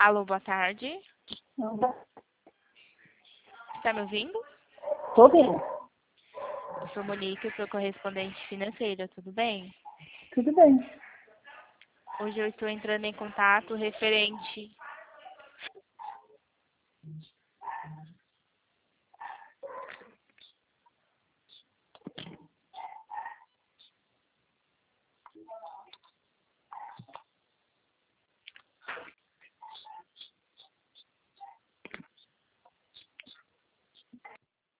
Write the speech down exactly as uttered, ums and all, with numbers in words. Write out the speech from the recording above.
Alô, boa tarde. Não dá. Está me ouvindo? Tô bem. Eu sou Monique, eu sou correspondente financeira, tudo bem? Tudo bem. Hoje eu estou entrando em contato referente